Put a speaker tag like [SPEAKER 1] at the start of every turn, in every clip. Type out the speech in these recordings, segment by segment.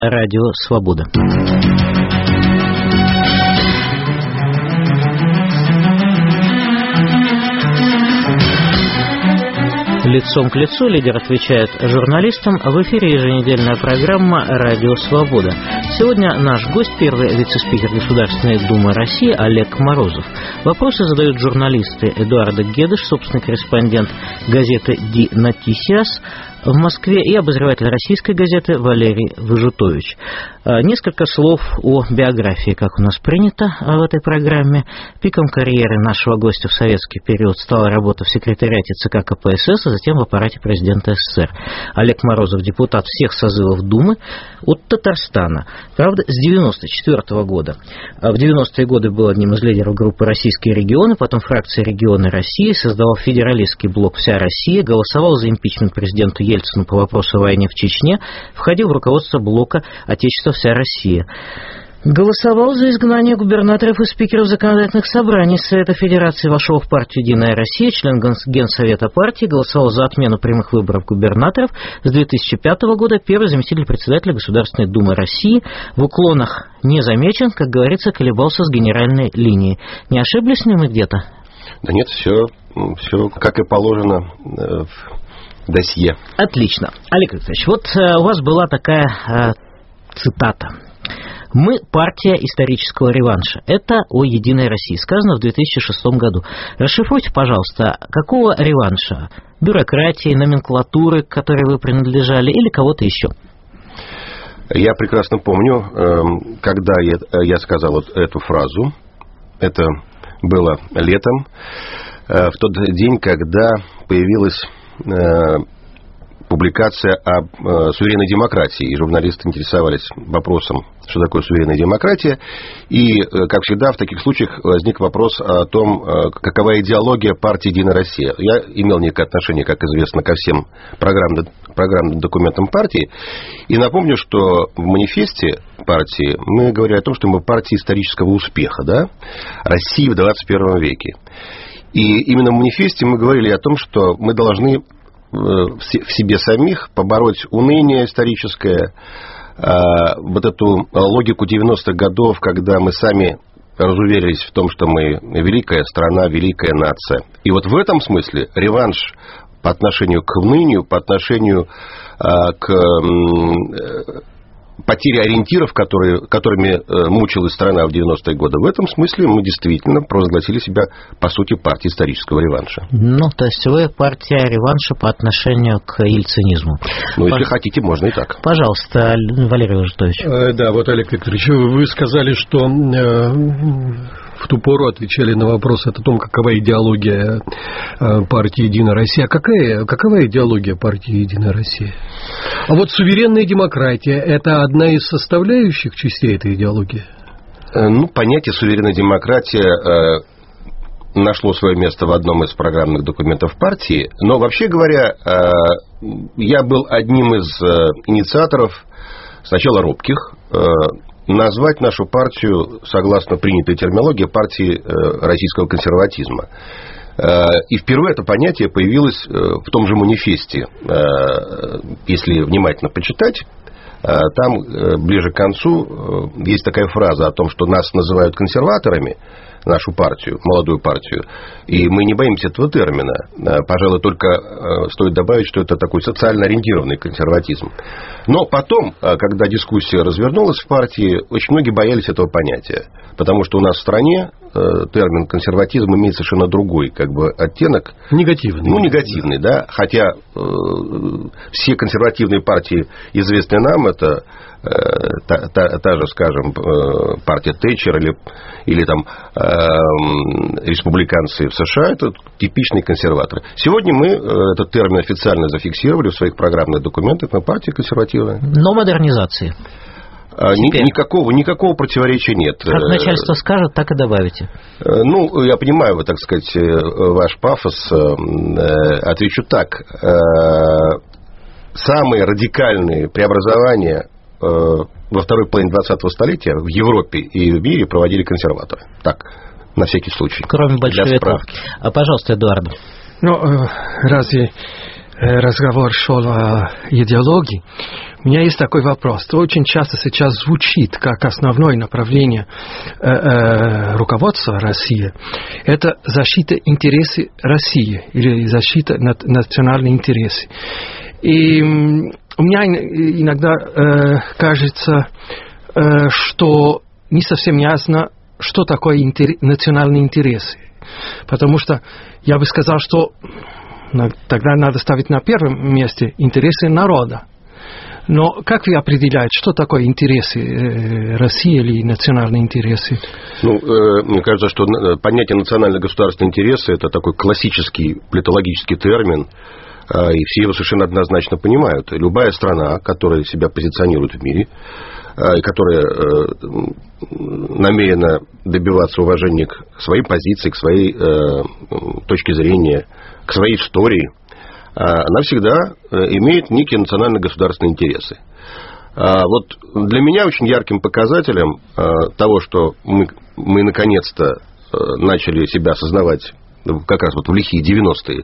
[SPEAKER 1] Радио Свобода. Лицом к лицу лидер отвечает журналистам. В эфире еженедельная программа «Радио Свобода». Сегодня наш гость, первый вице-спикер Государственной Думы России Олег Морозов. Вопросы задают журналисты Эдуарда Гедыш, собственный корреспондент газеты «Ди Нотисиас» в Москве, и обозреватель российской газеты Валерий Выжутович. Несколько слов о биографии, как у нас принято в этой программе. Пиком карьеры нашего гостя в советский период стала работа в секретариате ЦК КПСС, а затем в аппарате президента СССР. Олег Морозов – депутат всех созывов Думы от Татарстана. Правда, с 1994 года. В 90-е годы был одним из лидеров группы «Российские регионы», потом фракции «Регионы России», создавал федералистский блок «Вся Россия», голосовал за импичмент президенту Ельцину по вопросу о войне в Чечне, входил в руководство блока «Отечество Вся Россия». Голосовал за изгнание губернаторов и спикеров законодательных собраний Совета Федерации, вошел в партию «Единая Россия», член Генсовета партии, голосовал за отмену прямых выборов губернаторов. С 2005 года первый заместитель председателя Государственной Думы России. В уклонах не замечен, как говорится, колебался с генеральной линией. Не ошиблись ли мы где-то?
[SPEAKER 2] Да нет, все как и положено в досье.
[SPEAKER 1] Отлично. Олег Викторович, вот у вас была такая цитата. «Мы партия исторического реванша». Это о «Единой России». Сказано в 2006 году. Расшифруйте, пожалуйста, какого реванша? Бюрократии, номенклатуры, к которой вы принадлежали, или кого-то еще?
[SPEAKER 2] Я прекрасно помню, когда я сказал вот эту фразу. Это было летом, в тот день, когда появилась публикация об суверенной демократии, и журналисты интересовались вопросом, что такое суверенная демократия, и, как всегда, в таких случаях возник вопрос о том, какова идеология партии «Единая Россия». Я имел некое отношение, как известно, ко всем программным документам партии, и напомню, что в манифесте партии мы говорили о том, что мы партия исторического успеха, да, России в 21 веке. И именно в манифесте мы говорили о том, что мы должны в себе самих побороть уныние историческое, вот эту логику 90-х годов, когда мы сами разуверились в том, что мы великая страна, великая нация. И вот в этом смысле реванш по отношению к унынию, по отношению к потере ориентиров, которыми мучилась страна в 90-е годы, в этом смысле мы действительно провозгласили себя, по сути, партией исторического реванша.
[SPEAKER 1] Ну, то есть вы партия реванша по отношению к ельцинизму.
[SPEAKER 2] Ну, если хотите, можно и так.
[SPEAKER 1] Пожалуйста, Валерий Выжутович.
[SPEAKER 3] Да, вот, Олег Викторович, вы сказали, что в ту пору отвечали на вопрос о том, какова идеология партии «Единая Россия». А какова идеология партии «Единая Россия»? А вот суверенная демократия – это одна из составляющих частей этой идеологии?
[SPEAKER 2] Ну, понятие «суверенная демократия» нашло свое место в одном из программных документов партии. Но, вообще говоря, я был одним из инициаторов, сначала робких, назвать нашу партию, согласно принятой терминологии, партией российского консерватизма. И впервые это понятие появилось в том же манифесте. Если внимательно почитать, там ближе к концу есть такая фраза о том, что нас называют консерваторами, нашу партию, молодую партию, и мы не боимся этого термина. Пожалуй, только стоит добавить, что это такой социально ориентированный консерватизм. Но потом, когда дискуссия развернулась в партии, очень многие боялись этого понятия, потому что у нас в стране термин консерватизм имеет совершенно другой оттенок.
[SPEAKER 3] Негативный. Ну,
[SPEAKER 2] негативный, да, хотя все консервативные партии, известные нам, это та же, скажем, партия Тэтчер или там республиканцы в США, это типичные консерваторы. Сегодня мы этот термин официально зафиксировали в своих программных документах, мы партия консервативная.
[SPEAKER 1] Но модернизации.
[SPEAKER 2] Никакого противоречия нет.
[SPEAKER 1] Как начальство скажет, так и добавите.
[SPEAKER 2] Ну, я понимаю, так сказать, ваш пафос. Отвечу так. Самые радикальные преобразования во второй половине 20-го столетия в Европе и в мире проводили консерваторы. Так, на всякий случай.
[SPEAKER 1] Кроме большевиков. Пожалуйста, Эдуард.
[SPEAKER 3] Ну, разве
[SPEAKER 4] разговор шел о идеологии, у меня есть такой вопрос. Очень часто сейчас звучит как основное направление руководства России. Это защита интересов России или защита национальных интересов. И у меня иногда кажется, что не совсем ясно, что такое национальные интересы. Потому что я бы сказал, что тогда надо ставить на первом месте интересы народа. Но как вы определяете, что такое интересы России или национальные интересы?
[SPEAKER 2] Мне кажется, что понятие национально-государственные интересы – это такой классический политологический термин, и все его совершенно однозначно понимают. Любая страна, которая себя позиционирует в мире, и которая намерена добиваться уважения к своей позиции, к своей точке зрения, к своей истории, она всегда имеет некие национально-государственные интересы. Вот для меня очень ярким показателем того, что мы наконец-то начали себя осознавать как раз вот в лихие 90-е.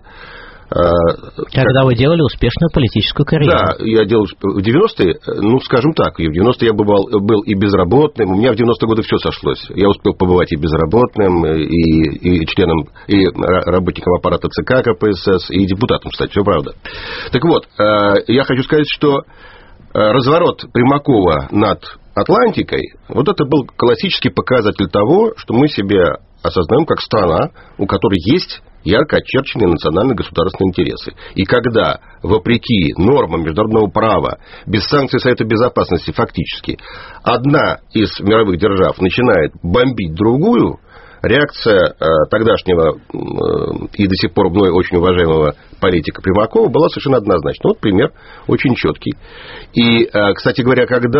[SPEAKER 1] Когда вы делали успешную политическую карьеру.
[SPEAKER 2] Да, я делал в 90-е, скажем так, и в 90-е я был и безработным, у меня в 90-е годы все сошлось. Я успел побывать и безработным, и членом, и работником аппарата ЦК КПСС, и депутатом, кстати, все правда. Так вот, я хочу сказать, что разворот Примакова над Атлантикой, вот это был классический показатель того, что мы себя осознаем как страна, у которой есть ярко очерченные национально-государственные интересы. И когда, вопреки нормам международного права, без санкций Совета Безопасности фактически, одна из мировых держав начинает бомбить другую, реакция тогдашнего и до сих пор мной очень уважаемого политика Примакова была совершенно однозначна. Вот пример очень четкий. И, кстати говоря, когда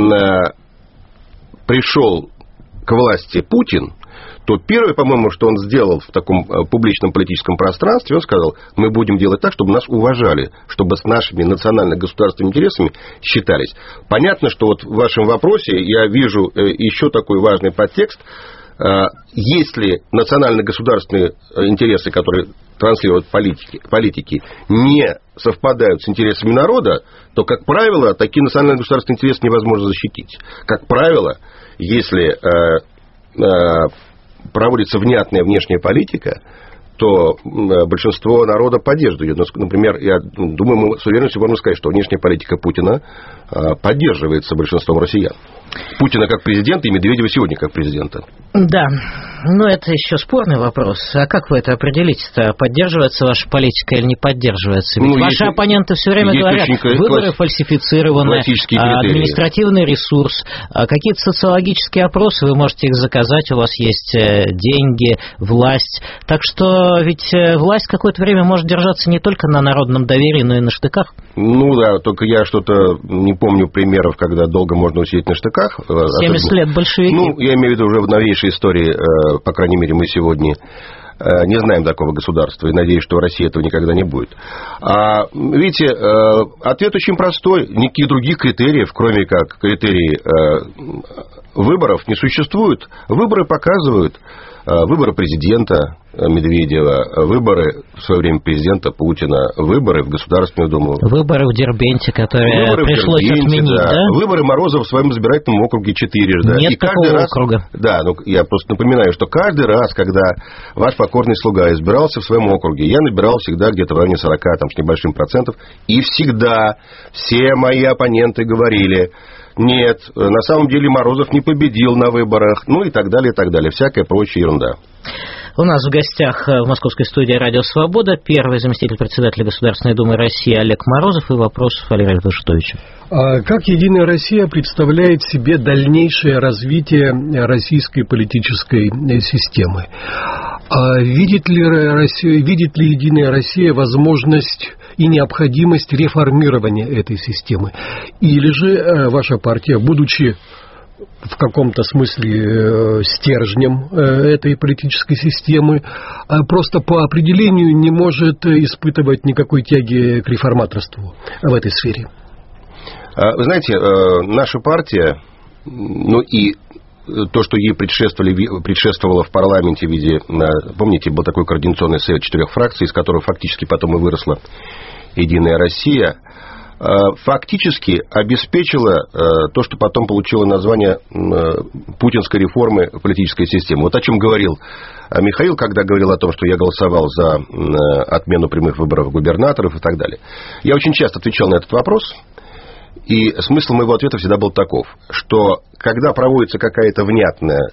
[SPEAKER 2] пришел к власти Путин, то первое, по-моему, что он сделал в таком публичном политическом пространстве, он сказал, мы будем делать так, чтобы нас уважали, чтобы с нашими национально-государственными интересами считались. Понятно, что вот в вашем вопросе я вижу еще такой важный подтекст. Если национально-государственные интересы, которые транслируют политики, не совпадают с интересами народа, то, как правило, такие национально-государственные интересы невозможно защитить. Как правило, если проводится внятная внешняя политика, то большинство народа поддерживает. Например, я думаю, мы с уверенностью можем сказать, что внешняя политика Путина поддерживается большинством россиян. Путина как президента и Медведева сегодня как президента.
[SPEAKER 1] Да, но это еще спорный вопрос. А как вы это определите-то? Поддерживается ваша политика или не поддерживается? Ведь ваши оппоненты все время говорят, выборы фальсифицированы, административный ресурс, какие-то социологические опросы, вы можете их заказать, у вас есть деньги, власть. Так что ведь власть какое-то время может держаться не только на народном доверии, но и на штыках. Да,
[SPEAKER 2] только я что-то не помню примеров, когда долго можно усидеть на штыках.
[SPEAKER 1] 70 лет большевики.
[SPEAKER 2] Я имею в виду уже в новейшей истории, по крайней мере, мы сегодня не знаем такого государства, и надеюсь, что в России этого никогда не будет. Видите, ответ очень простой. Никаких других критериев, кроме как критерий выборов, не существует. Выборы показывают. Выборы президента Медведева, выборы в свое время президента Путина, выборы в Государственную Думу.
[SPEAKER 1] Выборы в Дербенте, которые пришлось отменить, да?
[SPEAKER 2] Выборы Морозова в своем избирательном округе 4.
[SPEAKER 1] Нет и такого округа.
[SPEAKER 2] Да, я просто напоминаю, что каждый раз, когда ваш покорный слуга избирался в своем округе, я набирал всегда где-то в районе 40 с небольшим процентов, и всегда все мои оппоненты говорили: нет, на самом деле Морозов не победил на выборах, и так далее, и так далее. Всякая прочая ерунда.
[SPEAKER 1] У нас в гостях в московской студии «Радио Свобода» первый заместитель председателя Государственной Думы России Олег Морозов и вопрос Валерия Владжетовича.
[SPEAKER 3] Как «Единая Россия» представляет себе дальнейшее развитие российской политической системы? Видит ли «Единая Россия» возможность и необходимость реформирования этой системы? Или же ваша партия, будучи в каком-то смысле стержнем этой политической системы, просто по определению не может испытывать никакой тяги к реформаторству в этой сфере?
[SPEAKER 2] Вы знаете, наша партия, и то, что ей предшествовало в парламенте в виде, помните, был такой координационный совет 4 фракций, из которого фактически потом и выросла «Единая Россия» фактически обеспечила то, что потом получило название путинской реформы политической системы. Вот о чем говорил Михаил, когда говорил о том, что я голосовал за отмену прямых выборов губернаторов и так далее. Я очень часто отвечал на этот вопрос, и смысл моего ответа всегда был таков, что когда проводится какая-то внятная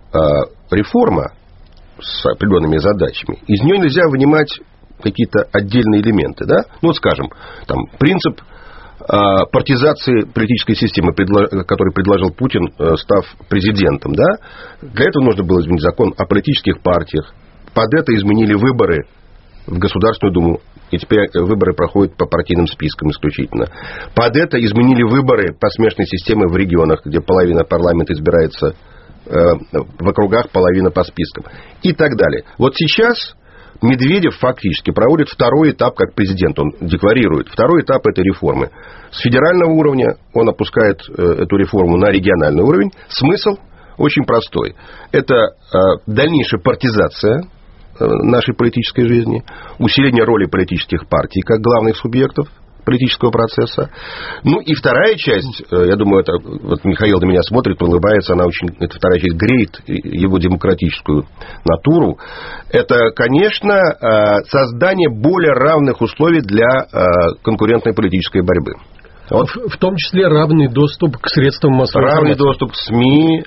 [SPEAKER 2] реформа с определенными задачами, из нее нельзя вынимать какие-то отдельные элементы, да? Ну, вот, скажем, там, принцип партизации политической системы, который предложил Путин, став президентом, да? Для этого нужно было изменить закон о политических партиях. Под это изменили выборы в Государственную Думу, и теперь выборы проходят по партийным спискам исключительно. Под это изменили выборы по смешанной системе в регионах, где половина парламента избирается в округах, половина по спискам. И так далее. Вот сейчас Медведев фактически проводит второй этап как президент. Он декларирует второй этап этой реформы. С федерального уровня он опускает эту реформу на региональный уровень. Смысл очень простой. Это дальнейшая партизация нашей политической жизни, усиление роли политических партий как главных субъектов политического процесса. Ну и вторая часть, я думаю, это вот Михаил на меня смотрит, улыбается, эта вторая часть греет его демократическую натуру. Это, конечно, создание более равных условий для конкурентной политической борьбы.
[SPEAKER 3] Вот. В том числе равный доступ к средствам массовой информации.
[SPEAKER 2] Равный доступ к СМИ,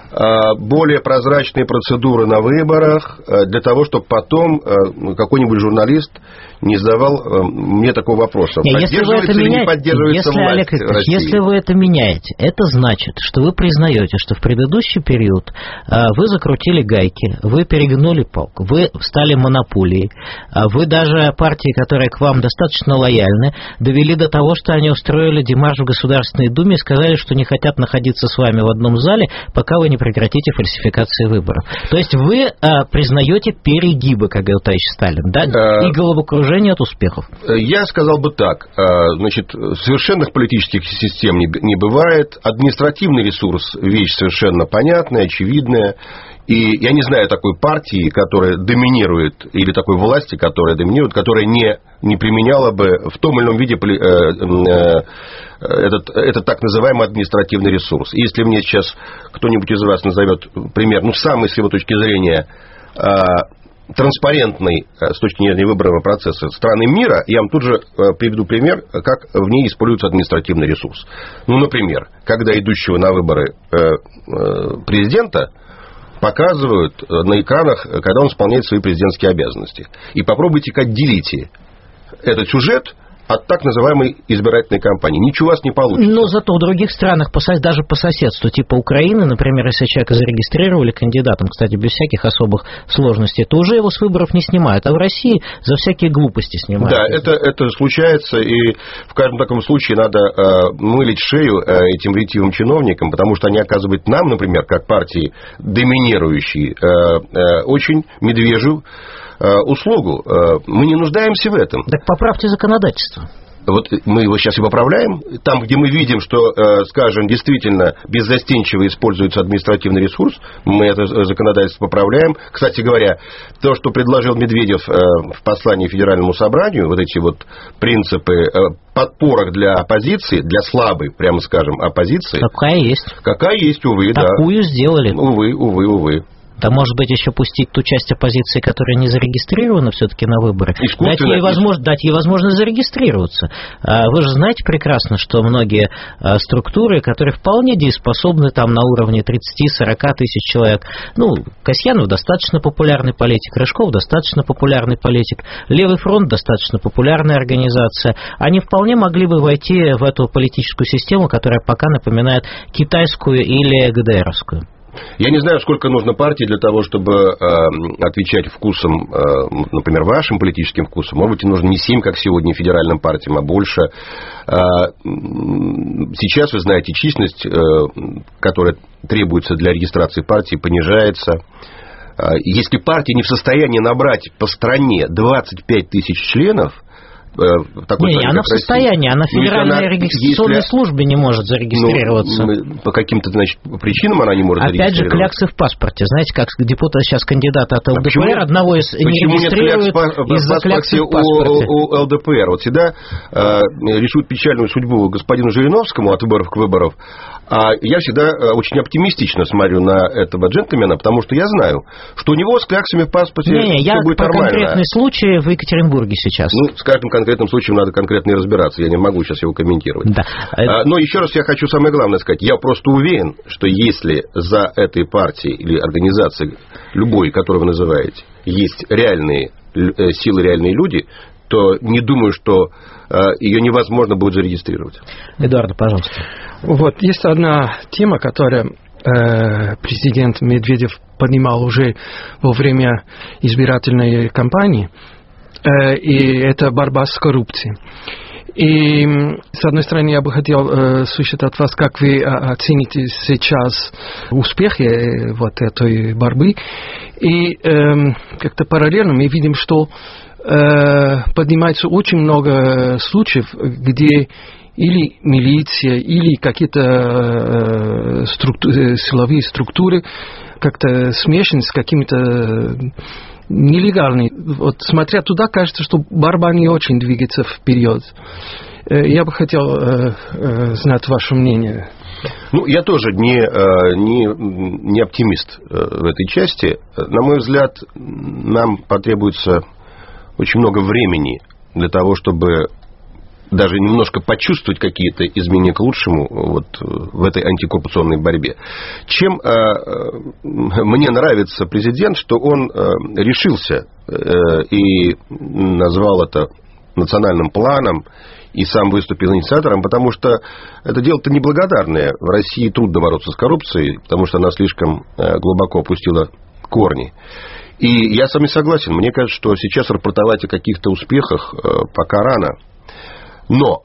[SPEAKER 2] более прозрачные процедуры на выборах, для того, чтобы потом какой-нибудь журналист не задавал мне такого вопроса. Поддерживается или не поддерживается власть
[SPEAKER 1] Олег Викторович,
[SPEAKER 2] России?
[SPEAKER 1] Если вы это меняете, это значит, что вы признаете, что в предыдущий период вы закрутили гайки, вы перегнули палку, вы стали монополией, вы даже партии, которые к вам достаточно лояльны, довели до того, что они устроили демарш в Государственной Думе и сказали, что не хотят находиться с вами в одном зале, пока вы не прекратите фальсификации выборов. То есть вы признаете перегибы, как говорил товарищ Сталин, да, и головокружение от успехов.
[SPEAKER 2] Я сказал бы так. Значит, совершенных политических систем не бывает. Административный ресурс – вещь совершенно понятная, очевидная. И я не знаю такой партии, которая доминирует, или такой власти, которая доминирует, которая не применяла бы в том или ином виде этот так называемый административный ресурс. Если мне сейчас кто-нибудь из вас назовет пример, самый с его точки зрения транспарентный с точки зрения выборного процесса страны мира, я вам тут же приведу пример, как в ней используется административный ресурс. Например, когда идущего на выборы президента показывают на экранах, когда он исполняет свои президентские обязанности. И попробуйте отделите этот сюжет от так называемой избирательной кампании. Ничего у вас не получится.
[SPEAKER 1] Но зато в других странах, даже по соседству, типа Украины, например, если человека зарегистрировали кандидатом, кстати, без всяких особых сложностей, то уже его с выборов не снимают. А в России за всякие глупости снимают.
[SPEAKER 2] Да, это случается, и в каждом таком случае надо мылить шею этим ретивым чиновникам, потому что они оказывают нам, например, как партии доминирующие, очень медвежью услугу. Мы не нуждаемся в этом.
[SPEAKER 1] Так поправьте законодательство.
[SPEAKER 2] Вот мы его сейчас и поправляем. Там, где мы видим, что, скажем, действительно беззастенчиво используется административный ресурс, мы это законодательство поправляем. Кстати говоря, то, что предложил Медведев в послании Федеральному собранию, вот эти вот принципы подпорок для оппозиции, для слабой, прямо скажем, оппозиции.
[SPEAKER 1] Какая есть.
[SPEAKER 2] Какая есть, увы, да.
[SPEAKER 1] Такую сделали.
[SPEAKER 2] Увы.
[SPEAKER 1] Да, может быть, еще пустить ту часть оппозиции, которая не зарегистрирована все-таки на выборы, дать ей возможность зарегистрироваться. Вы же знаете прекрасно, что многие структуры, которые вполне дееспособны там на уровне 30-40 тысяч человек, Касьянов достаточно популярный политик, Рыжков достаточно популярный политик, Левый фронт достаточно популярная организация, они вполне могли бы войти в эту политическую систему, которая пока напоминает китайскую или ГДРовскую.
[SPEAKER 2] Я не знаю, сколько нужно партий для того, чтобы отвечать вкусом, например, вашим политическим вкусом. Может быть, нужно не 7, как сегодня, федеральным партиям, а больше. Сейчас, вы знаете, численность, которая требуется для регистрации партии, понижается. Если партия не в состоянии набрать по стране 25 тысяч членов, такой стране,
[SPEAKER 1] она в состоянии, она в Федеральной регистрационной службе не может зарегистрироваться.
[SPEAKER 2] По каким-то, причинам она не может зарегистрироваться.
[SPEAKER 1] Опять же, кляксы в паспорте. Знаете, как депутат сейчас кандидата от ЛДПР, одного из не регистрируют из-за кляксы в паспорте.
[SPEAKER 2] У ЛДПР вот всегда рисуют печальную судьбу господину Жириновскому от выборов к выборам. А я всегда очень оптимистично смотрю на этого джентльмена, потому что я знаю, что у него с кляксами в паспорте все будет нормально.
[SPEAKER 1] Я конкретный случай в Екатеринбурге сейчас.
[SPEAKER 2] С каждым конкретным случаем надо конкретно и разбираться. Я не могу сейчас его комментировать.
[SPEAKER 1] Да.
[SPEAKER 2] Но еще раз я хочу самое главное сказать. Я просто уверен, что если за этой партией или организацией, любой, которую вы называете, есть реальные силы, реальные люди, то не думаю, что ее невозможно будет зарегистрировать.
[SPEAKER 1] Эдуард, пожалуйста.
[SPEAKER 4] Вот, есть одна тема, которую президент Медведев поднимал уже во время избирательной кампании, и это борьба с коррупцией. И, с одной стороны, я бы хотел слышать от вас, как вы оцените сейчас успехи вот этой борьбы. И как-то параллельно мы видим, что поднимается очень много случаев, где или милиция, или какие-то силовые структуры как-то смешаны с какими-то нелегальными. Вот смотря туда, кажется, что борьба не очень двигается вперед. Я бы хотел знать ваше мнение.
[SPEAKER 2] Я тоже не оптимист в этой части. На мой взгляд, нам потребуется очень много времени для того, чтобы даже немножко почувствовать какие-то изменения к лучшему вот в этой антикоррупционной борьбе. Чем мне нравится президент, что он решился и назвал это национальным планом, и сам выступил инициатором, потому что это дело-то неблагодарное. В России трудно бороться с коррупцией, потому что она слишком глубоко опустила корни. И я с вами согласен. Мне кажется, что сейчас рапортовать о каких-то успехах пока рано. Но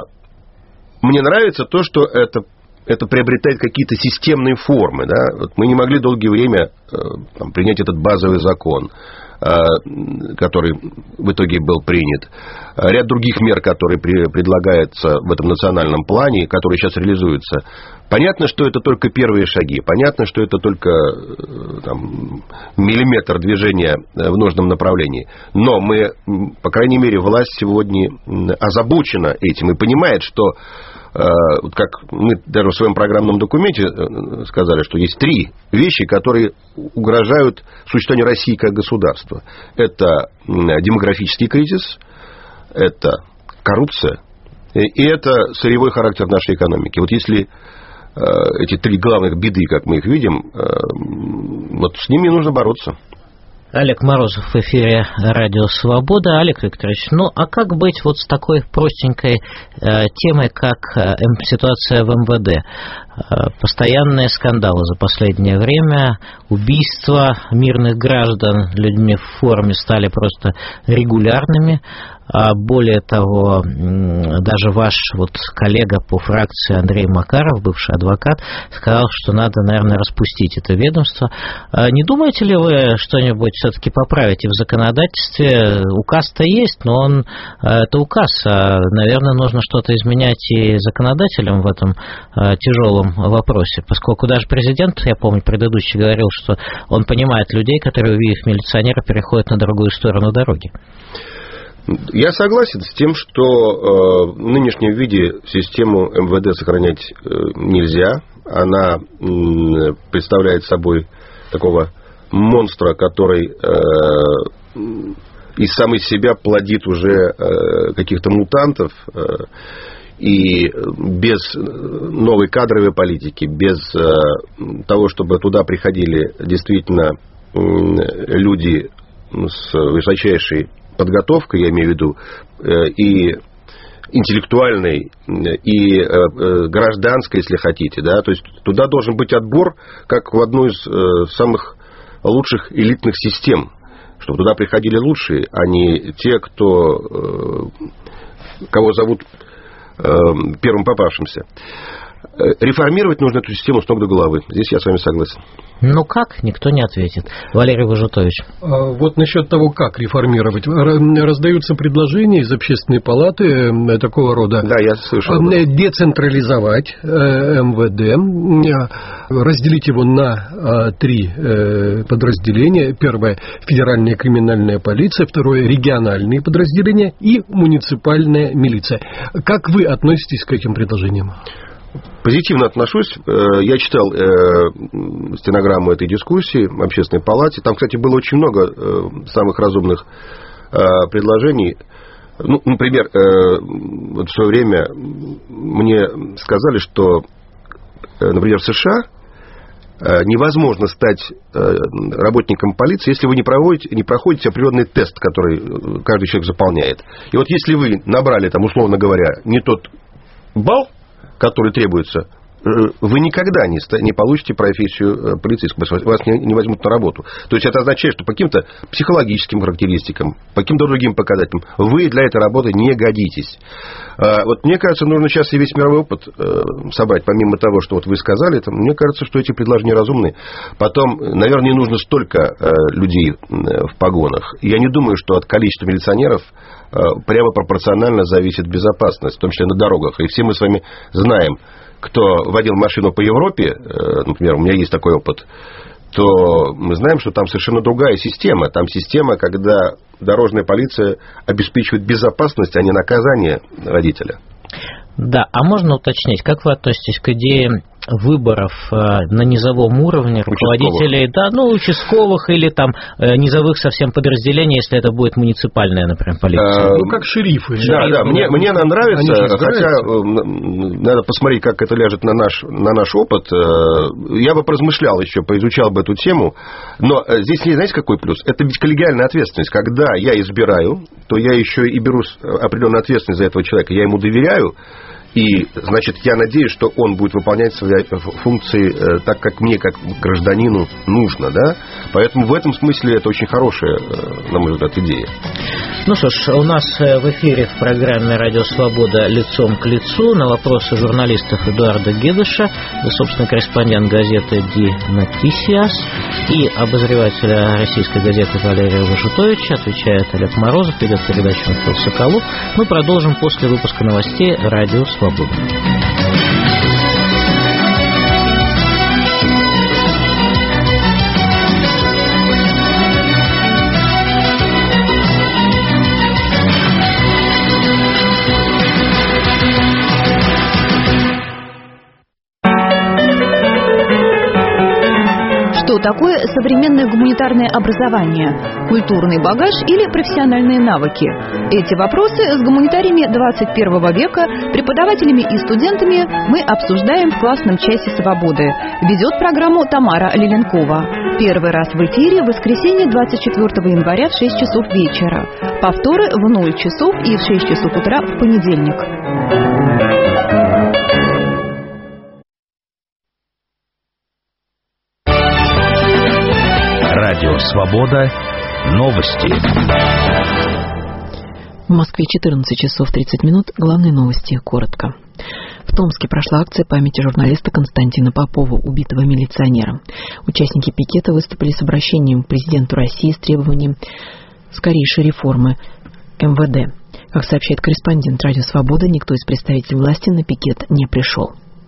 [SPEAKER 2] мне нравится то, что это приобретает какие-то системные формы. Да? Вот мы не могли долгое время принять этот базовый закон, который в итоге был принят. Ряд других мер, которые предлагаются в этом национальном плане, которые сейчас реализуются. Понятно, что это только первые шаги. Понятно, что это только миллиметр движения в нужном направлении. Но мы, по крайней мере, власть сегодня озабочена этим и понимает, что, как мы даже в своем программном документе сказали, что есть 3 вещи, которые угрожают существованию России как государства. Это демографический кризис, это коррупция и это сырьевой характер нашей экономики. Вот если эти 3 главных беды, как мы их видим, вот с ними нужно бороться.
[SPEAKER 1] Олег Морозов в эфире «Радио Свобода». Олег Викторович, а как быть вот с такой простенькой темой, как ситуация в МВД? Постоянные скандалы за последнее время, убийства мирных граждан людьми в форме стали просто регулярными. А более того, даже ваш коллега по фракции Андрей Макаров, бывший адвокат, сказал, что надо, наверное, распустить это ведомство. Не думаете ли вы что-нибудь все-таки поправить и в законодательстве? Указ-то есть, но это указ. Наверное, нужно что-то изменять и законодателям в этом тяжелом вопросе, поскольку даже президент, я помню, предыдущий говорил, что он понимает людей, которые, увидев милиционера, переходят на другую сторону дороги.
[SPEAKER 2] Я согласен с тем, что в нынешнем виде систему МВД сохранять нельзя. Она представляет собой такого монстра, который из самой себя плодит уже каких-то мутантов. И без новой кадровой политики, без того, чтобы туда приходили действительно люди с высочайшей подготовкой, я имею в виду, и интеллектуальной, и гражданской, если хотите, да, то есть туда должен быть отбор, как в одну из самых лучших элитных систем, чтобы туда приходили лучшие, а не те, кого зовут первым попавшимся. Реформировать нужно эту систему с ног до головы. Здесь я с вами согласен.
[SPEAKER 1] Ну как? Никто не ответит. Валерий Важутович.
[SPEAKER 3] Вот насчет того, как реформировать. Раздаются предложения из общественной палаты такого рода.
[SPEAKER 2] Да, я слышал.
[SPEAKER 3] Децентрализовать МВД, разделить его на 3 подразделения. Первое – федеральная криминальная полиция, второе – региональные подразделения и муниципальная милиция. Как вы относитесь к этим предложениям?
[SPEAKER 2] Позитивно отношусь. Я читал стенограмму этой дискуссии в общественной палате. Там, кстати, было очень много самых разумных предложений. Ну, например, вот в свое время мне сказали, что, например, в США невозможно стать работником полиции, если вы не проходите определенный тест, который каждый человек заполняет. И вот если вы набрали, там, условно говоря, не тот балл, который требуется, вы никогда не получите профессию полицейского, вас не возьмут на работу. То есть это означает, что по каким-то психологическим характеристикам, по каким-то другим показателям вы для этой работы не годитесь. Вот мне кажется, нужно сейчас и весь мировой опыт собрать, помимо того, что вот вы сказали, мне кажется, что эти предложения разумные. Потом, наверное, не нужно столько людей в погонах. Я не думаю, что от количества милиционеров прямо пропорционально зависит безопасность, в том числе на дорогах. И все мы с вами знаем, кто водил машину по Европе, например, у меня есть такой опыт, то мы знаем, что там совершенно другая система. Там система, когда дорожная полиция обеспечивает безопасность, а не наказание водителя.
[SPEAKER 1] Да, а можно уточнить, как вы относитесь к идее выборов на низовом уровне руководителей, участковых или там низовых совсем подразделений, если это будет муниципальная, например, полиция?
[SPEAKER 3] Как шерифы.
[SPEAKER 2] Да, мне она нравится, хотя надо посмотреть, как это ляжет на наш опыт. Я бы поразмышлял еще, поизучал бы эту тему, но здесь, знаете, какой плюс? Это ведь коллегиальная ответственность. Когда я избираю, то я еще и беру определенную ответственность за этого человека, я ему доверяю. И, значит, я надеюсь, что он будет выполнять свои функции так, как мне, как гражданину, нужно, да? Поэтому в этом смысле это очень хорошая, на мой взгляд, идея.
[SPEAKER 1] Ну что ж, у нас в эфире в программе «Радио Свобода» «Лицом к лицу» на вопросы журналистов Эдуарда Гедыша, собственно, корреспондент газеты «Ди Нотисиас» и обозревателя российской газеты Валерия Важутовича отвечает Олег Морозов, ведет передачу Михаил Соколов. Мы продолжим после выпуска новостей «Радио Свобода».
[SPEAKER 5] Что такое современное гуманитарное образование? Культурный багаж или профессиональные навыки? Эти вопросы с гуманитариями 21 века, преподавателями и студентами мы обсуждаем в классном часе свободы. Ведет программу Тамара Лиленкова. Первый раз в эфире в воскресенье 24 января в 6 часов вечера. Повторы в 0 часов и в 6 часов утра в понедельник.
[SPEAKER 6] Радио «Свобода». Новости.
[SPEAKER 7] В Москве 14 часов 30 минут. Главные новости коротко. В Томске прошла акция памяти журналиста Константина Попова, убитого милиционером. Участники пикета выступили с обращением к президенту России с требованием скорейшей реформы МВД. Как сообщает корреспондент «Радио Свобода», никто из представителей власти на пикет не пришел.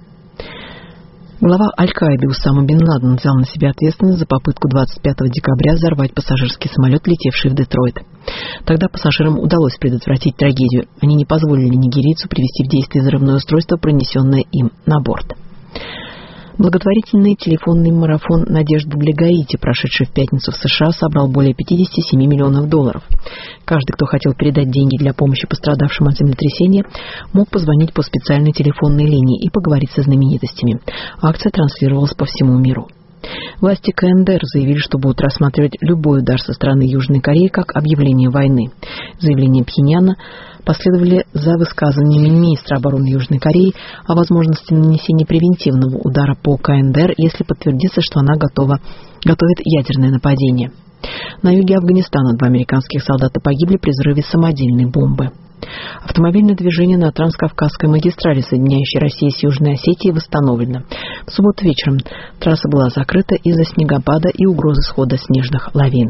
[SPEAKER 7] Глава Аль-Каиды Усама бен Ладен взял на себя ответственность за попытку 25 декабря взорвать пассажирский самолет, летевший в Детройт. Тогда пассажирам удалось предотвратить трагедию. Они не позволили нигерийцу привести в действие взрывное устройство, пронесенное им на борт. Благотворительный телефонный марафон «Надежда для Гаити», прошедший в пятницу в США, собрал более 57 миллионов долларов. Каждый, кто хотел передать деньги для помощи пострадавшим от землетрясения, мог позвонить по специальной телефонной линии и поговорить со знаменитостями. Акция транслировалась по всему миру. Власти КНДР заявили, что будут рассматривать любой удар со стороны Южной Кореи как объявление войны. Заявления Пхеньяна последовали за высказываниями министра обороны Южной Кореи о возможности нанесения превентивного удара по КНДР, если подтвердится, что она готовит ядерное нападение. На юге Афганистана 2 американских солдата погибли при взрыве самодельной бомбы. Автомобильное движение на Транскавказской магистрали, соединяющей Россию с Южной Осетией, восстановлено. В субботу вечером трасса была закрыта из-за снегопада и угрозы схода снежных лавин.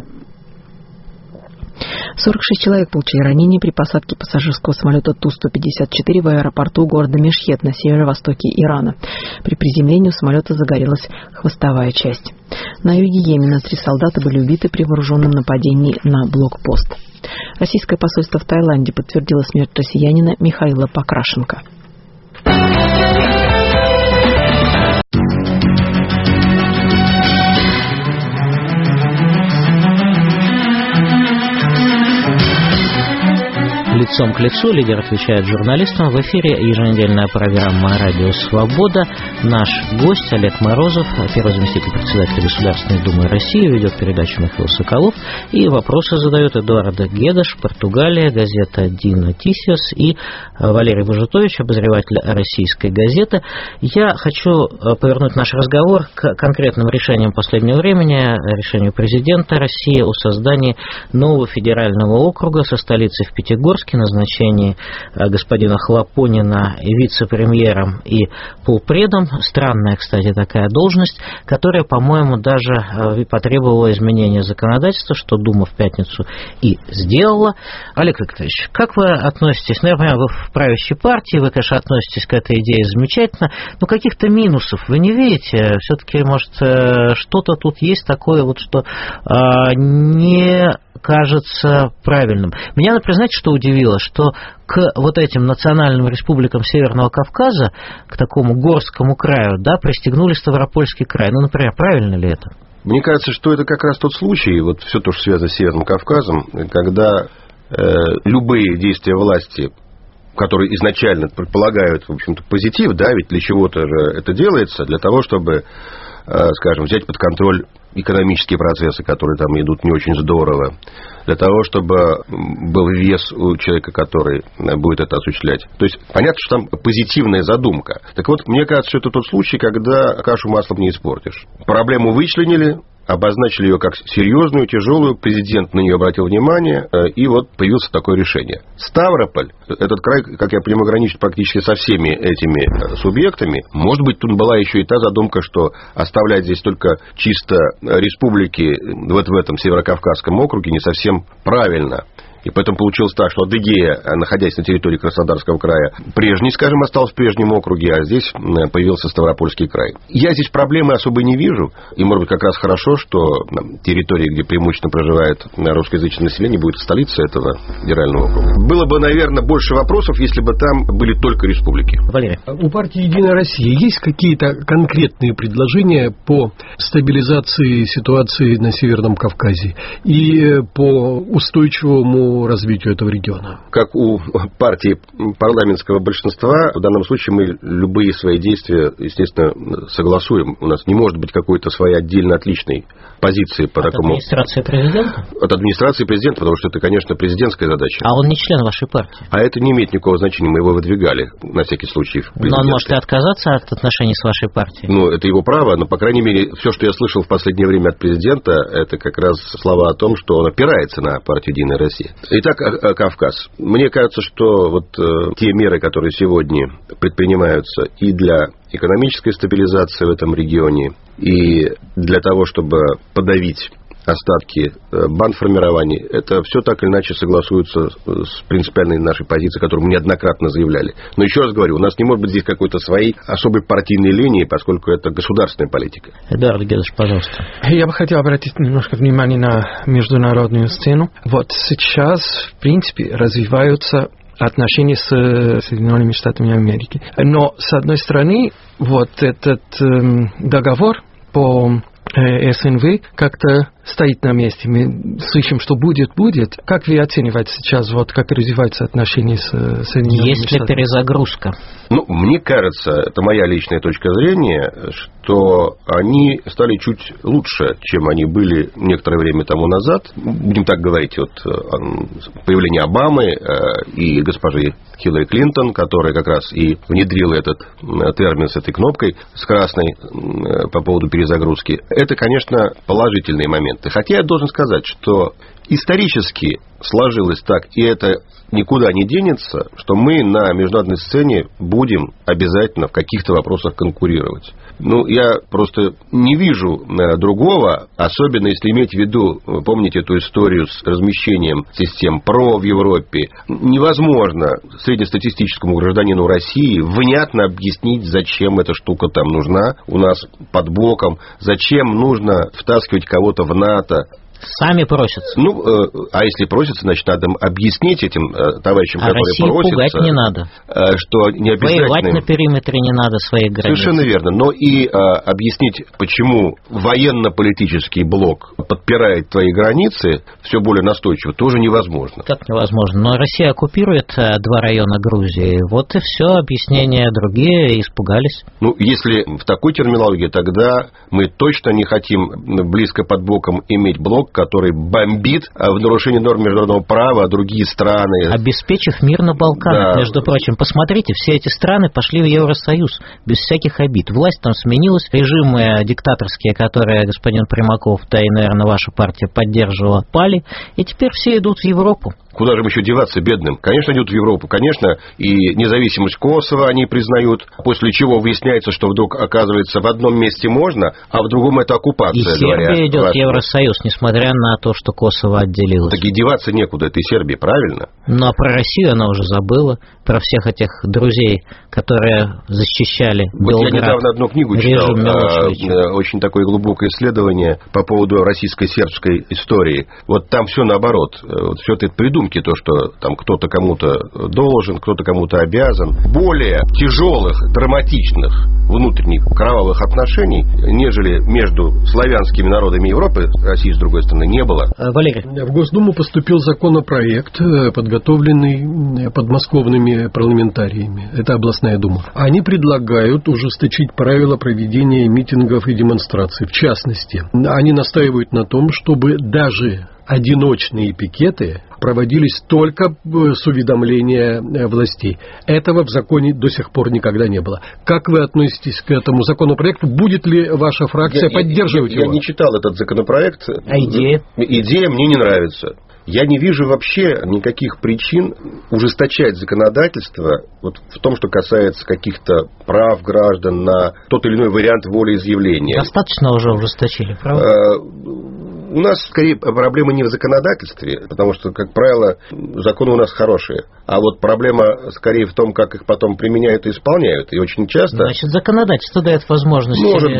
[SPEAKER 7] 46 человек получили ранения при посадке пассажирского самолета Ту-154 в аэропорту города Мешхед на северо-востоке Ирана. При приземлении у самолета загорелась хвостовая часть. На юге Йемена 3 солдата были убиты при вооруженном нападении на блокпост. Российское посольство в Таиланде подтвердило смерть россиянина Михаила Покрашенко.
[SPEAKER 1] Лицом к лицу лидер отвечает журналистам. В эфире еженедельная программа «Радио Свобода». Наш гость Олег Морозов, первый заместитель председателя Государственной Думы России, ведет передачу Михаил Соколов. И вопросы задает Эдуардо Гедеш, Португалия, газета «Ди Нотисиос», и Валерий Бажутович, обозреватель «Российской газеты». Я хочу повернуть наш разговор к конкретным решениям последнего времени, решению президента России о создании нового федерального округа со столицей в Пятигорске, назначении господина Хлопонина вице-премьером и полпредом. Странная, кстати, такая должность, которая, по-моему, даже потребовала изменения законодательства, что Дума в пятницу и сделала. Олег Викторович, как вы относитесь? Ну, я понимаю, вы в правящей партии, вы, конечно, относитесь к этой идее замечательно, но каких-то минусов вы не видите? Все-таки, может, что-то тут есть такое, вот, что не кажется правильным. Меня, например, знаете, что удивило? Что к вот этим национальным республикам Северного Кавказа, к такому горскому краю, да, пристегнули Ставропольский край. Ну, например, правильно ли это?
[SPEAKER 2] Мне кажется, что это как раз тот случай, вот все то, что связано с Северным Кавказом, когда любые действия власти, которые изначально предполагают, в общем-то, позитив, да, ведь для чего-то же это делается, для того, чтобы, скажем, взять под контроль экономические процессы, которые там идут не очень здорово, для того, чтобы был вес у человека, который будет это осуществлять. То есть, понятно, что там позитивная задумка. Так вот, мне кажется, что это тот случай, когда кашу маслом не испортишь. Проблему вычленили, обозначили ее как серьезную, тяжелую, президент на нее обратил внимание, и вот появилось такое решение. Ставрополь, этот край, как я понимаю, граничит практически со всеми этими субъектами. Может быть, тут была еще и та задумка, что оставлять здесь только чисто республики вот в этом Северокавказском округе не совсем правильно. И поэтому получилось так, что Адыгея, находясь на территории Краснодарского края, прежний, скажем, осталась в прежнем округе, а здесь появился Ставропольский край. Я здесь проблемы особо не вижу. И, может быть, как раз хорошо, что территория, где преимущественно проживает русскоязычное население, будет столицей этого федерального округа. Было бы, наверное, больше вопросов, если бы там были только республики.
[SPEAKER 1] Валерий.
[SPEAKER 3] У партии «Единая Россия» есть какие-то конкретные предложения по стабилизации ситуации на Северном Кавказе и по устойчивому развитию этого региона?
[SPEAKER 2] Как у партии парламентского большинства, в данном случае мы любые свои действия, естественно, согласуем. У нас не может быть какой-то своей отдельно отличной позиции по такому...
[SPEAKER 1] От администрации президента?
[SPEAKER 2] От администрации президента, потому что это, конечно, президентская задача.
[SPEAKER 1] А он не член вашей партии?
[SPEAKER 2] А это не имеет никакого значения, мы его выдвигали, на всякий случай.
[SPEAKER 1] Но он может и отказаться от отношений с вашей партией?
[SPEAKER 2] Ну, это его право, но, по крайней мере, все, что я слышал в последнее время от президента, это как раз слова о том, что он опирается на партию «Единая Россия». Итак, Кавказ. Мне кажется, что вот те меры, которые сегодня предпринимаются и для экономической стабилизации в этом регионе, и для того, чтобы подавить остатки бандформирований, это все так или иначе согласуется с принципиальной нашей позицией, которую мы неоднократно заявляли. Но еще раз говорю, у нас не может быть здесь какой-то своей особой партийной линии, поскольку это государственная политика.
[SPEAKER 1] Эдуард Гедеш, пожалуйста.
[SPEAKER 4] Я бы хотел обратить немножко внимание на международную сцену. Вот сейчас, в принципе, развиваются отношения с Соединенными Штатами Америки. Но, с одной стороны, вот этот договор по СНВ как-то стоит на месте. Мы слышим, что будет. Как вы оцениваете сейчас, вот как развиваются отношения с Соединенными
[SPEAKER 1] Есть
[SPEAKER 4] Штатами?
[SPEAKER 1] ли перезагрузка?
[SPEAKER 2] Ну, мне кажется, это моя личная точка зрения, что они стали чуть лучше, чем они были некоторое время тому назад. Будем так говорить, вот появление Обамы и госпожи Хиллари Клинтон, которая как раз и внедрила этот термин с этой кнопкой, с красной, по поводу перезагрузки. Это, конечно, положительный момент. моменты. Хотя я должен сказать, что исторически сложилось так, и это никуда не денется, что мы на международной сцене будем обязательно в каких-то вопросах конкурировать. Я просто не вижу другого, особенно если иметь в виду, помните эту историю с размещением систем ПРО в Европе. Невозможно среднестатистическому гражданину России внятно объяснить, зачем эта штука там нужна у нас под боком, зачем нужно втаскивать кого-то в НАТО.
[SPEAKER 1] Сами просятся.
[SPEAKER 2] А если просятся, значит, надо объяснить этим товарищам, которые
[SPEAKER 1] Россию
[SPEAKER 2] просятся.
[SPEAKER 1] Пугать не надо.
[SPEAKER 2] Что не обязательно...
[SPEAKER 1] Воевать на периметре не надо своих границ.
[SPEAKER 2] Совершенно верно. Но и объяснить, почему военно-политический блок подпирает твои границы все более настойчиво, тоже невозможно.
[SPEAKER 1] Как невозможно? Но Россия оккупирует 2 района Грузии. Вот и все. Объяснения другие испугались.
[SPEAKER 2] Если в такой терминологии, тогда мы точно не хотим близко под боком иметь блок, который бомбит в нарушении норм международного права другие страны.
[SPEAKER 1] Обеспечив мир на Балканах, да. Между прочим. Посмотрите, все эти страны пошли в Евросоюз без всяких обид. Власть там сменилась, режимы диктаторские, которые господин Примаков, да и, наверное, ваша партия поддерживала, пали, и теперь все идут в Европу.
[SPEAKER 2] Куда же им еще деваться бедным? Конечно, идут в Европу. Конечно, и независимость Косово они признают, после чего выясняется, что вдруг, оказывается, в одном месте можно, а в другом это оккупация.
[SPEAKER 1] И Сербия идет в Евросоюз, несмотря на то, что Косово отделилось.
[SPEAKER 2] Так и деваться некуда, это и Сербия, правильно?
[SPEAKER 1] Ну, а про Россию она уже забыла, про всех этих друзей, которые защищали Белград.
[SPEAKER 2] Я недавно одну книгу читал, очень такое глубокое исследование по поводу российско-сербской истории. Вот там все наоборот. Вот все это придумки, то, что там кто-то кому-то должен, кто-то кому-то обязан. Более тяжелых, драматичных внутренних кровавых отношений, нежели между славянскими народами Европы, России с другой стороны, не было.
[SPEAKER 1] Валерий.
[SPEAKER 3] В Госдуму поступил законопроект, подготовленный подмосковными парламентариями. Это областная дума. Они предлагают ужесточить правила проведения митингов и демонстраций. В частности, они настаивают на том, чтобы даже одиночные пикеты проводились только с уведомления властей. Этого в законе до сих пор никогда не было. Как вы относитесь к этому законопроекту? Будет ли ваша фракция поддерживать его?
[SPEAKER 2] Я не читал этот законопроект.
[SPEAKER 1] А идея?
[SPEAKER 2] Идея мне не нравится. Я не вижу вообще никаких причин ужесточать законодательство вот в том, что касается каких-то прав граждан на тот или иной вариант волеизъявления.
[SPEAKER 1] Достаточно уже ужесточили, правда?
[SPEAKER 2] У нас, скорее, проблема не в законодательстве, потому что, как правило, законы у нас хорошие. А вот проблема, скорее, в том, как их потом применяют и исполняют. И очень часто...
[SPEAKER 1] Значит, законодательство дает возможность...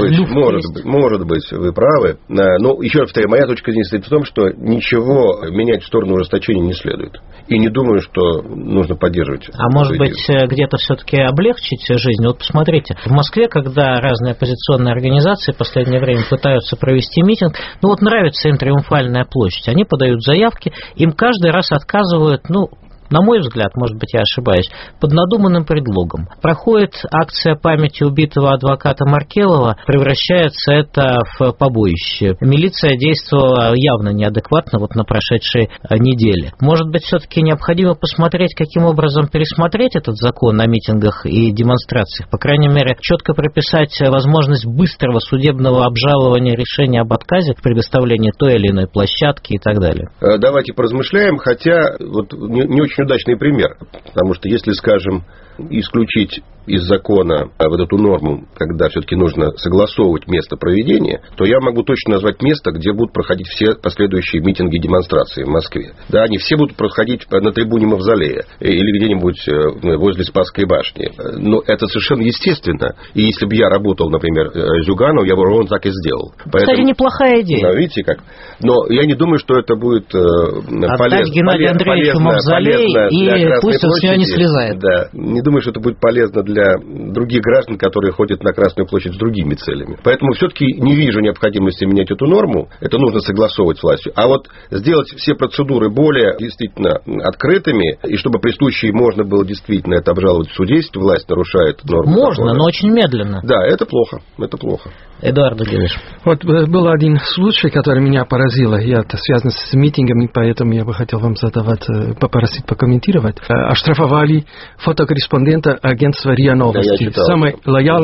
[SPEAKER 2] Может быть, вы правы. Но, еще раз повторяю, моя точка зрения стоит в том, что ничего менять в сторону ужесточения не следует. И не думаю, что нужно поддерживать.
[SPEAKER 1] А может быть, где-то все-таки облегчить жизнь? Вот посмотрите, в Москве, когда разные оппозиционные организации в последнее время пытаются провести митинг, нравится им Триумфальная площадь, они подают заявки, им каждый раз отказывают, на мой взгляд, может быть, я ошибаюсь, под надуманным предлогом. Проходит акция памяти убитого адвоката Маркелова, превращается это в побоище. Милиция действовала явно неадекватно на прошедшей неделе. Может быть, все-таки необходимо посмотреть, каким образом пересмотреть этот закон о митингах и демонстрациях. По крайней мере, четко прописать возможность быстрого судебного обжалования решения об отказе в предоставлении той или иной площадки и так далее.
[SPEAKER 2] Давайте поразмышляем, хотя не очень удачный пример, потому что если, скажем, исключить из закона вот эту норму, когда все-таки нужно согласовывать место проведения, то я могу точно назвать место, где будут проходить все последующие митинги и демонстрации в Москве. Да, они все будут проходить на трибуне Мавзолея или где-нибудь возле Спасской башни. Но это совершенно естественно. И если бы я работал, например, Зюганов, я бы ровно так и сделал.
[SPEAKER 1] Кстати, неплохая идея.
[SPEAKER 2] Видите как? Но я не думаю, что это будет
[SPEAKER 1] полезно. Геннадию Андреевичу Мавзолей, и пусть он с нее не слезает.
[SPEAKER 2] Да, не думаю, что это будет полезно для других граждан, которые ходят на Красную площадь с другими целями. Поэтому все-таки не вижу необходимости менять эту норму. Это нужно согласовывать с властью. А вот сделать все процедуры более действительно открытыми, и чтобы при случае можно было действительно это обжаловать в суде, если власть нарушает норму.
[SPEAKER 1] Можно, но очень медленно.
[SPEAKER 2] Да, это плохо. Это плохо.
[SPEAKER 1] Эдуард Гелиш.
[SPEAKER 4] Вот был один случай, который меня поразил. Это связано с митингами, поэтому я бы хотел вам попросить прокомментировать. Оштрафовали фотокорреспондента агентства РИА Новости.
[SPEAKER 2] Да,
[SPEAKER 4] самое лояльное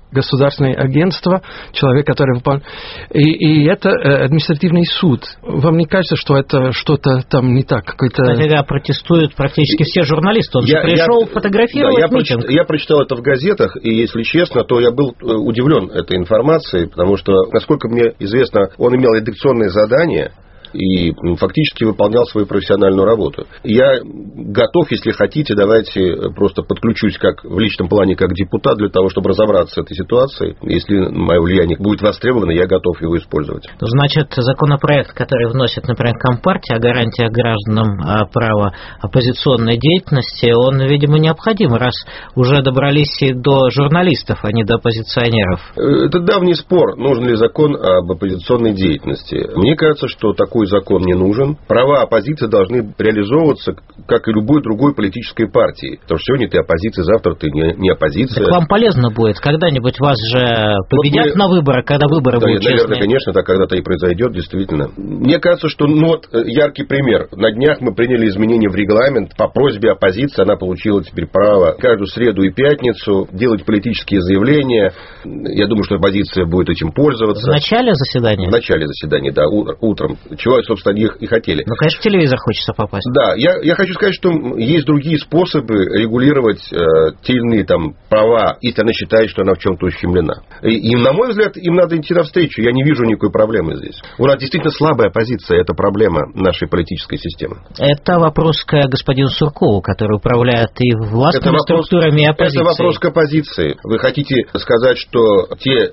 [SPEAKER 4] государственное агентство, человек, который выполняет. И это административный суд. Вам не кажется, что это что-то там не так?
[SPEAKER 1] Кстати, протестуют практически все журналисты. Он же пришел фотографировать митинг.
[SPEAKER 2] Я прочитал это в газетах, и, если честно, то я был удивлен этой информацией, потому что, насколько мне известно, он имел редакционные задания и фактически выполнял свою профессиональную работу. Я готов, если хотите, давайте просто подключусь как в личном плане как депутат для того, чтобы разобраться с этой ситуацией. Если мое влияние будет востребовано, я готов его использовать.
[SPEAKER 1] Значит, законопроект, который вносит, например, Компартия о гарантиях гражданам права оппозиционной деятельности, он, видимо, необходим, раз уже добрались и до журналистов, а не до оппозиционеров.
[SPEAKER 2] Это давний спор, нужен ли закон об оппозиционной деятельности. Мне кажется, что такой закон не нужен. Права оппозиции должны реализовываться, как и любой другой политической партии. Потому что сегодня ты оппозиция, завтра ты не оппозиция.
[SPEAKER 1] Так вам полезно будет. Когда-нибудь вас же победят на выборах, когда выборы будут честные.
[SPEAKER 2] Наверное, конечно, так когда-то и произойдет, действительно. Мне кажется, что яркий пример. На днях мы приняли изменения в регламент. По просьбе оппозиции она получила теперь право каждую среду и пятницу делать политические заявления. Я думаю, что оппозиция будет этим пользоваться.
[SPEAKER 1] В начале заседания?
[SPEAKER 2] В начале заседания, да, утром. Чего, собственно, они и хотели.
[SPEAKER 1] Ну, конечно, в телевизор хочется попасть.
[SPEAKER 2] Да, я хочу сказать, что есть другие способы регулировать те или иные там права, если она считает, что она в чем-то ущемлена. И, на мой взгляд, им надо идти навстречу. Я не вижу никакой проблемы здесь. У нас действительно слабая оппозиция. Это проблема нашей политической системы.
[SPEAKER 1] Это вопрос к господину Суркову, который управляет и властными структурами, и оппозицией.
[SPEAKER 2] Это вопрос к оппозиции. Вы хотите сказать, что те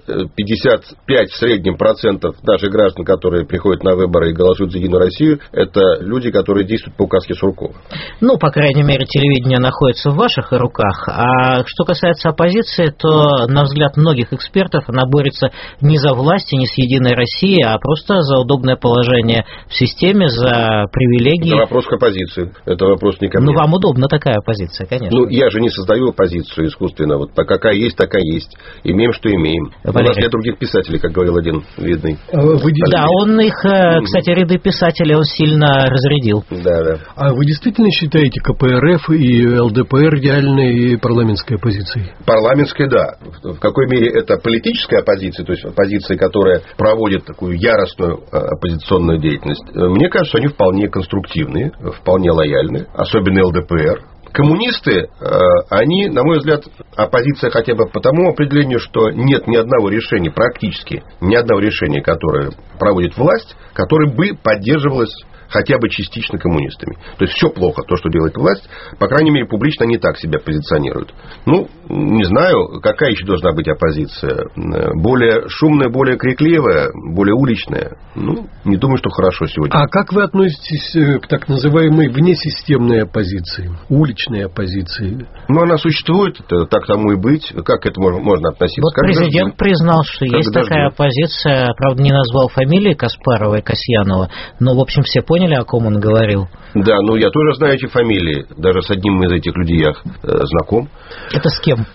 [SPEAKER 2] 55 в среднем процентов наших граждан, которые приходят на выборы и голосуют за Единую Россию, это люди, которые действуют по указке Суркова?
[SPEAKER 1] Ну, по крайней мере, телевидение находится в ваших руках. А что касается оппозиции, то, на взгляд многих экспертов, она борется не за власть и не с Единой Россией, а просто за удобное положение в системе, за привилегии. Это
[SPEAKER 2] вопрос к оппозиции. Это вопрос не ко мне.
[SPEAKER 1] Ну, вам удобна такая оппозиция, конечно.
[SPEAKER 2] Ну, я же не создаю оппозицию искусственно. Вот какая есть, такая есть. Имеем, что имеем.
[SPEAKER 1] Валерий.
[SPEAKER 2] У нас нет других писателей, как говорил один видный.
[SPEAKER 1] Да, он их, кстати, ряды писателей он сильно разрядил.
[SPEAKER 2] Да.
[SPEAKER 3] А вы действительно считаете КПРФ и ЛДПР реальной парламентской оппозицией?
[SPEAKER 2] Парламентская, да. В какой мере это политическая оппозиция, то есть оппозиция, которая проводит такую яростную оппозиционную деятельность? Мне кажется, они вполне конструктивные, вполне лояльные, особенно ЛДПР. Коммунисты, они, на мой взгляд, оппозиция хотя бы по тому определению, что нет ни одного решения, практически ни одного решения, которое проводит власть, которое бы поддерживалось хотя бы частично коммунистами. То есть все плохо, то, что делает власть, по крайней мере, публично они так себя позиционируют. Ну, не знаю, какая еще должна быть оппозиция. Более шумная, более крикливая, более уличная. Ну, не думаю, что хорошо сегодня.
[SPEAKER 3] А как вы относитесь к так называемой внесистемной оппозиции, уличной оппозиции?
[SPEAKER 2] Ну, она существует, так тому и быть. Как к этому можно относиться?
[SPEAKER 1] Вот президент признал, что есть такая оппозиция, правда, не назвал фамилии Каспарова и Касьянова, но, в общем, все поняли, о ком он говорил.
[SPEAKER 2] Да, ну я тоже знаю эти фамилии. Даже с одним из этих людей я знаком.
[SPEAKER 1] Это с кем?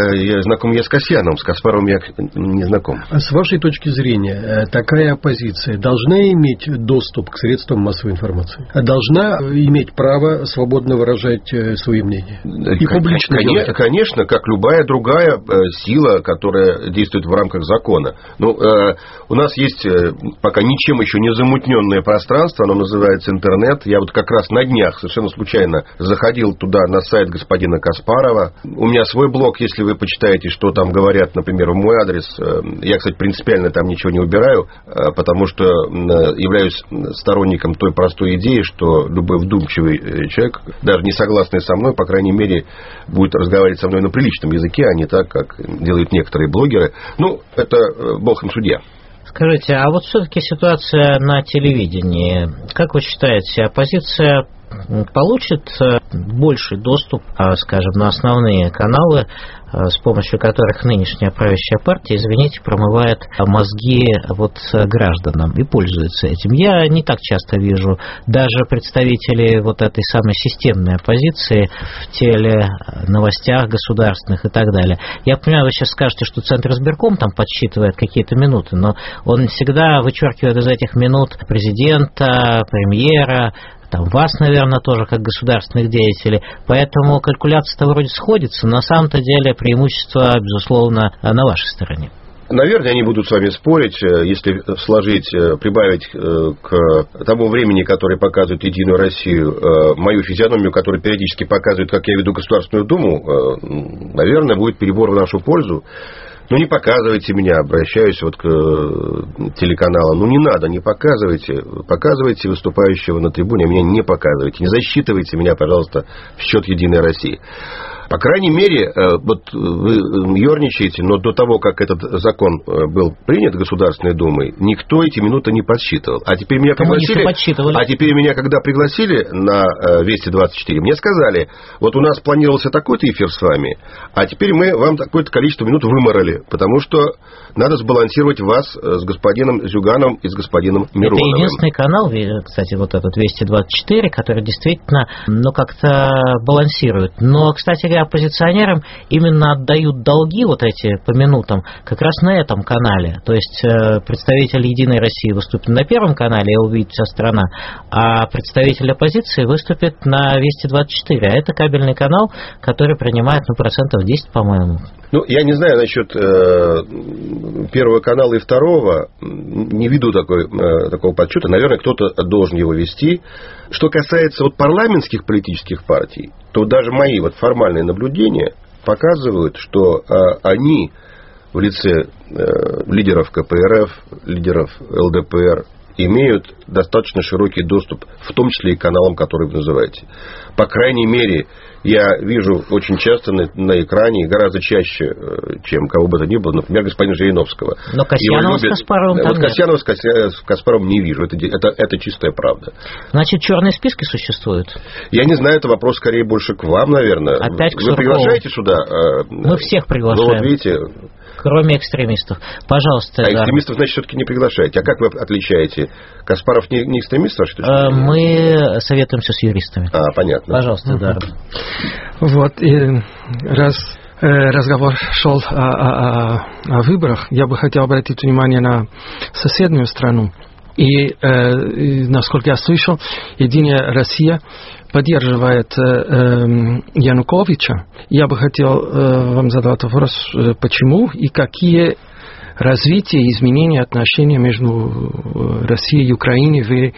[SPEAKER 2] Я знаком с Касьяновым, с Каспаровым я не знаком.
[SPEAKER 3] А с вашей точки зрения, такая оппозиция должна иметь доступ к средствам массовой информации? Должна иметь право свободно выражать свои мнения? И публично делать?
[SPEAKER 2] Конечно, как любая другая сила, которая действует в рамках закона. Ну, у нас есть пока ничем еще не замутненное пространство, оно называется интернет. Я вот как раз на днях совершенно случайно заходил туда на сайт господина Каспарова. У меня свой блог, если вы почитаете, что там говорят, например, в мой адрес. Я, кстати, принципиально там ничего не убираю, потому что являюсь сторонником той простой идеи, что любой вдумчивый человек, даже не согласный со мной, по крайней мере, будет разговаривать со мной на приличном языке, а не так, как делают некоторые блогеры. Ну, это бог им судья.
[SPEAKER 1] Скажите, а вот все-таки ситуация на телевидении, как вы считаете, оппозиция получит больший доступ, скажем, на основные каналы, с помощью которых нынешняя правящая партия, извините, промывает мозги гражданам и пользуется этим. Я не так часто вижу даже представителей вот этой самой системной оппозиции в теленовостях государственных и так далее. Я понимаю, вы сейчас скажете, что Центр избирком там подсчитывает какие-то минуты, но он всегда вычеркивает из этих минут президента, премьера, там вас, наверное, тоже как государственных деятелей, поэтому калькуляция-то вроде сходится, но на самом-то деле преимущество, безусловно, на вашей стороне.
[SPEAKER 2] Наверное, они будут с вами спорить, если сложить, прибавить к тому времени, которое показывает «Единую Россию», мою физиономию, которая периодически показывает, как я веду Государственную Думу, наверное, будет перебор в нашу пользу. Ну, не показывайте меня, обращаюсь вот к телеканалам. Ну, не надо, не показывайте. Показывайте выступающего на трибуне, а меня не показывайте. Не засчитывайте меня, пожалуйста, в счет «Единой России». По крайней мере, вот вы ерничаете, но до того, как этот закон был принят Государственной Думой, никто эти минуты не подсчитывал. А теперь меня когда пригласили на Вести-24, мне сказали, вот у нас планировался такой-то эфир с вами, а теперь мы вам такое-то количество минут выморали, потому что надо сбалансировать вас с господином Зюгановым и с господином Мироновым.
[SPEAKER 1] Это единственный канал, кстати, вот этот Вести-24, который действительно, как-то балансирует. Но, кстати говоря, оппозиционерам именно отдают долги вот эти по минутам как раз на этом канале. То есть представитель «Единой России» выступит на Первом канале, и увидит вся страна, а представитель оппозиции выступит на Вести-24. А это кабельный канал, который принимает 10%, по-моему.
[SPEAKER 2] Ну, я не знаю насчет Первого канала и Второго, не веду такого подсчета. Наверное, кто-то должен его вести. Что касается вот парламентских политических партий, то даже мои вот формальные наблюдения показывают, что они в лице лидеров КПРФ, лидеров ЛДПР имеют достаточно широкий доступ, в том числе и к каналам, которые вы называете. По крайней мере, я вижу очень часто на экране, гораздо чаще, чем кого бы то ни было, например, господина Жириновского.
[SPEAKER 1] Но Касьянова с Каспаровым там нет.
[SPEAKER 2] Касьянова с Каспаровым не вижу. Это чистая правда.
[SPEAKER 1] Значит, черные списки существуют?
[SPEAKER 2] Я не знаю, это вопрос скорее больше к вам, наверное.
[SPEAKER 1] Опять к
[SPEAKER 2] Вы приглашаете сюда?
[SPEAKER 1] Мы всех приглашаем.
[SPEAKER 2] Ну, вот видите...
[SPEAKER 1] Кроме экстремистов. Пожалуйста.
[SPEAKER 2] А экстремистов, значит, все-таки не приглашаете. А как вы отличаете? Каспаров не экстремист, вашей точки зрения?
[SPEAKER 1] Мы советуемся с юристами.
[SPEAKER 2] Понятно.
[SPEAKER 1] Пожалуйста, да.
[SPEAKER 4] Вот, раз разговор шел о выборах, я бы хотел обратить внимание на соседнюю страну. И, насколько я слышал, «Единая Россия» поддерживает Януковича. Я бы хотел вам задать вопрос, почему и какие развития и изменения отношений между Россией и Украиной вы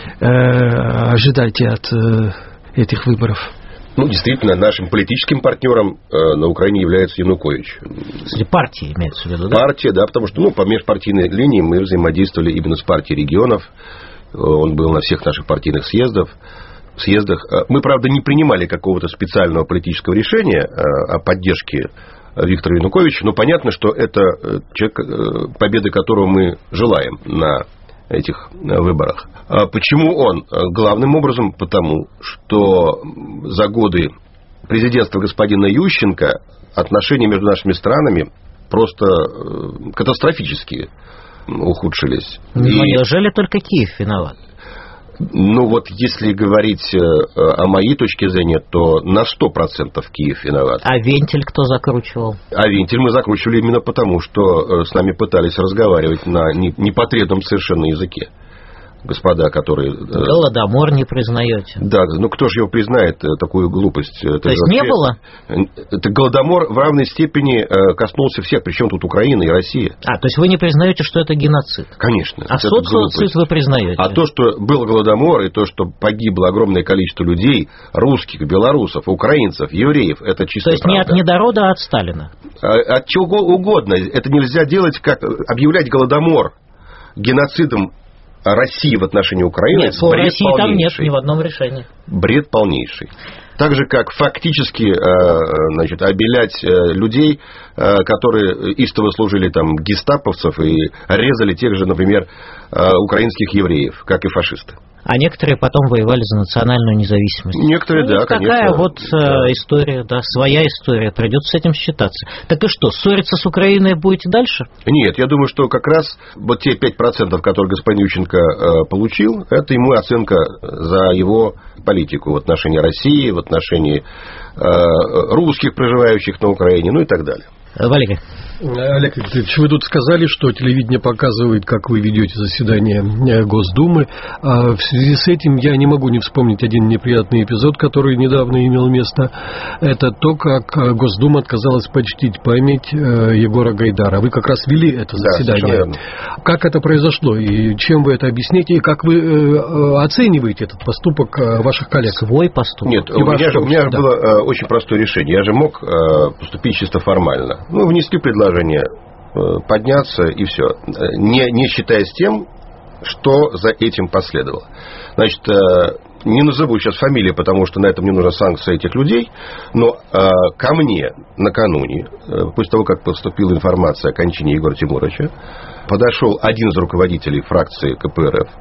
[SPEAKER 4] ожидаете от этих выборов?
[SPEAKER 2] Ну, действительно, нашим политическим партнером на Украине является Янукович.
[SPEAKER 1] Кстати, партия имеется в виду, да?
[SPEAKER 2] Партия, да, потому что по межпартийной линии мы взаимодействовали именно с партией регионов. Он был на всех наших партийных съездах. Мы, правда, не принимали какого-то специального политического решения о поддержке Виктора Януковича, но понятно, что это человек, победы которого мы желаем на этих выборах. Почему он? Главным образом потому, что за годы президентства господина Ющенко отношения между нашими странами просто катастрофически ухудшились.
[SPEAKER 1] Но неужели только Киев виноват?
[SPEAKER 2] Ну вот, если говорить о моей точке зрения, то на 100% Киев виноват.
[SPEAKER 1] А вентиль кто закручивал?
[SPEAKER 2] А вентиль мы закручивали именно потому, что с нами пытались разговаривать на непотребном совершенно языке. Господа, которые...
[SPEAKER 1] Голодомор не признаете.
[SPEAKER 2] Да, ну кто же его признает, такую глупость?
[SPEAKER 1] То есть не было?
[SPEAKER 2] Это Голодомор в равной степени коснулся всех, причем тут Украина и Россия.
[SPEAKER 1] То есть вы не признаете, что это геноцид?
[SPEAKER 2] Конечно.
[SPEAKER 1] А социоцид вы признаете?
[SPEAKER 2] А то, что был Голодомор, и то, что погибло огромное количество людей, русских, белорусов, украинцев, евреев, это чистая правда.
[SPEAKER 1] То есть не от недорода, а от Сталина?
[SPEAKER 2] От чего угодно. Это нельзя делать, как объявлять Голодомор геноцидом России в отношении Украины.
[SPEAKER 1] Нет, слова России там нет ни в одном решении.
[SPEAKER 2] Бред полнейший. Так же, как фактически обелять людей, которые истово служили там гестаповцев и резали тех же, например, украинских евреев, как и фашисты.
[SPEAKER 1] А некоторые потом воевали за национальную независимость.
[SPEAKER 2] Некоторые, да, конечно.
[SPEAKER 1] Такая вот история, да, своя история. Придется с этим считаться. Так и что, ссориться с Украиной будете дальше?
[SPEAKER 2] Нет, я думаю, что как раз вот те 5%, которые господин Ющенко получил, это ему оценка за его политику в отношении России, в отношении русских, проживающих на Украине, ну и так далее.
[SPEAKER 1] Валерий.
[SPEAKER 3] Олег Викторович, вы тут сказали, что телевидение показывает, как вы ведете заседание Госдумы. А в связи с этим я не могу не вспомнить один неприятный эпизод, который недавно имел место. Это то, как Госдума отказалась почтить память Егора Гайдара. Вы как раз вели это заседание. Да, как это произошло и чем вы это объясните, и как вы оцениваете этот поступок ваших коллег?
[SPEAKER 1] Свой поступок.
[SPEAKER 2] Нет, у меня было очень простое решение. Я же мог поступить чисто формально. Внести предложение, подняться и все, не считаясь тем, что за этим последовало. Значит, не назову сейчас фамилии, потому что на этом не нужна санкция этих людей, но ко мне накануне, после того, как поступила информация о кончине Егора Тимуровича, подошел один из руководителей фракции КПРФ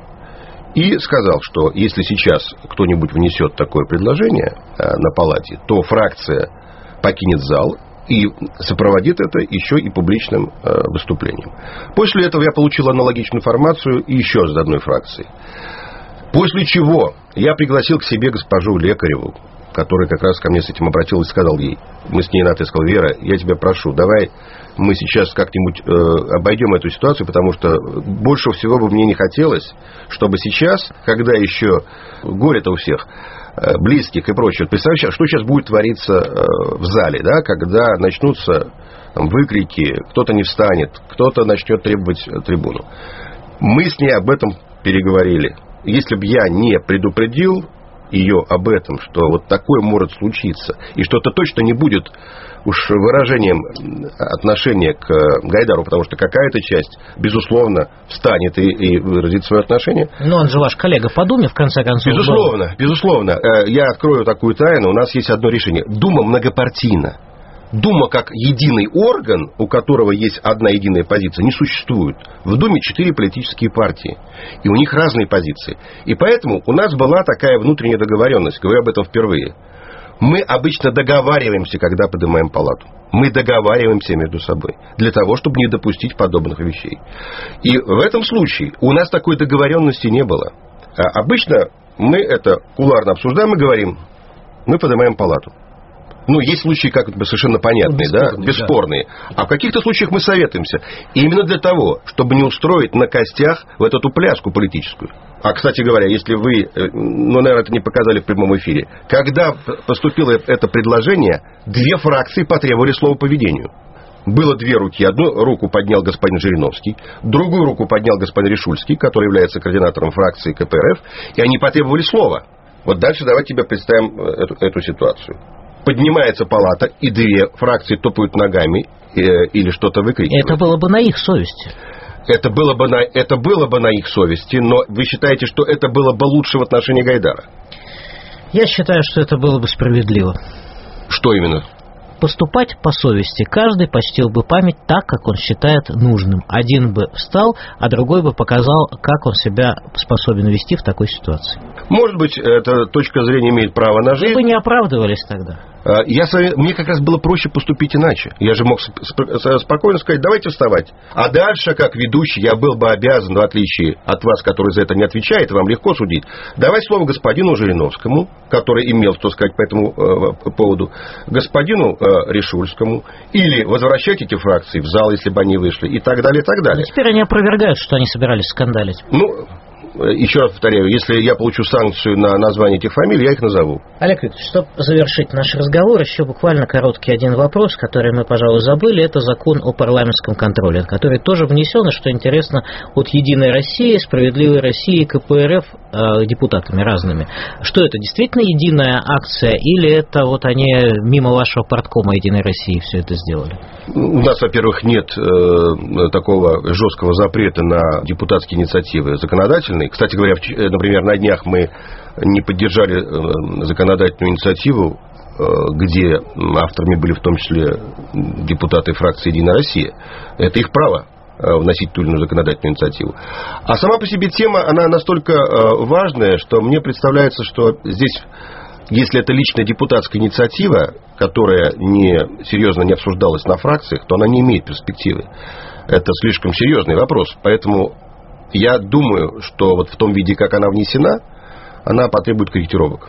[SPEAKER 2] и сказал, что если сейчас кто-нибудь внесет такое предложение на палате, то фракция покинет зал и сопроводит это еще и публичным выступлением. После этого я получил аналогичную информацию еще из одной фракции. После чего я пригласил к себе госпожу Лекареву, которая как раз ко мне с этим обратилась и сказал ей, мы с ней на «ты», сказал: Вера, я тебя прошу, давай мы сейчас как-нибудь обойдем эту ситуацию, потому что больше всего бы мне не хотелось, чтобы сейчас, когда еще горе-то у всех, близких и прочее. Представляешь, что сейчас будет твориться в зале, да, когда начнутся выкрики, кто-то не встанет, кто-то начнет требовать трибуну. Мы с ней об этом переговорили. Если бы я не предупредил ее об этом, что вот такое может случиться, и что это точно не будет уж выражением отношения к Гайдару, потому что какая-то часть, безусловно, встанет и выразит свое отношение.
[SPEAKER 1] Но он же ваш коллега по Думе, в конце концов.
[SPEAKER 2] Безусловно. Я открою такую тайну. У нас есть одно решение. Дума многопартийна. Дума как единый орган, у которого есть одна единая позиция, не существует. В Думе 4 политические партии, и у них разные позиции. И поэтому у нас была такая внутренняя договоренность, говорю об этом впервые. Мы обычно договариваемся, когда поднимаем палату. Мы договариваемся между собой для того, чтобы не допустить подобных вещей. И в этом случае у нас такой договоренности не было. Обычно мы это кулуарно обсуждаем и говорим, мы поднимаем палату. Есть случаи, как бы совершенно понятные, бесспорные. Да. А в каких-то случаях мы советуемся. И именно для того, чтобы не устроить на костях вот эту пляску политическую. А, кстати говоря, если вы, наверное, это не показали в прямом эфире, когда поступило это предложение, 2 фракции потребовали слова по ведению. Было 2 руки. Одну руку поднял господин Жириновский, другую руку поднял господин Ришульский, который является координатором фракции КПРФ, и они потребовали слова. Вот дальше давайте тебе представим эту ситуацию. Поднимается палата, и 2 фракции топают ногами или что-то выкрикивают.
[SPEAKER 1] Это было бы на их совести.
[SPEAKER 2] Это было бы на их совести, но вы считаете, что это было бы лучше в отношении Гайдара?
[SPEAKER 1] Я считаю, что это было бы справедливо.
[SPEAKER 2] Что именно?
[SPEAKER 1] Поступать по совести. Каждый почтил бы память так, как он считает нужным. Один бы встал, а другой бы показал, как он себя способен вести в такой ситуации.
[SPEAKER 2] Может быть, эта точка зрения имеет право на жизнь.
[SPEAKER 1] Вы бы не оправдывались тогда.
[SPEAKER 2] Мне как раз было проще поступить иначе. Я же мог спокойно сказать, давайте вставать. А дальше, как ведущий, я был бы обязан, в отличие от вас, который за это не отвечает, вам легко судить, давать слово господину Жириновскому, который имел что сказать по этому поводу, господину Ришульскому, или возвращать эти фракции в зал, если бы они вышли, и так далее, и так далее.
[SPEAKER 1] Но теперь они опровергают, что они собирались скандалить.
[SPEAKER 2] Еще раз повторяю, если я получу санкцию на название этих фамилий, я их назову.
[SPEAKER 1] Олег Викторович, чтобы завершить наш разговор, еще буквально короткий один вопрос, который мы, пожалуй, забыли. Это закон о парламентском контроле, который тоже внесен, и, что интересно, от «Единой России», «Справедливой России», КПРФ депутатами разными. Что это, действительно единая акция, или это вот они мимо вашего парткома «Единой России» все это сделали?
[SPEAKER 2] У нас, во-первых, нет такого жесткого запрета на депутатские инициативы законодательные. Кстати говоря, например, на днях мы не поддержали законодательную инициативу, где авторами были в том числе депутаты фракции «Единая Россия». Это их право вносить ту или иную законодательную инициативу. А сама по себе тема, она настолько важная, что мне представляется, что здесь, если это личная депутатская инициатива, которая серьезно не обсуждалась на фракциях, то она не имеет перспективы. Это слишком серьезный вопрос. Поэтому я думаю, что вот в том виде, как она внесена, она потребует корректировок.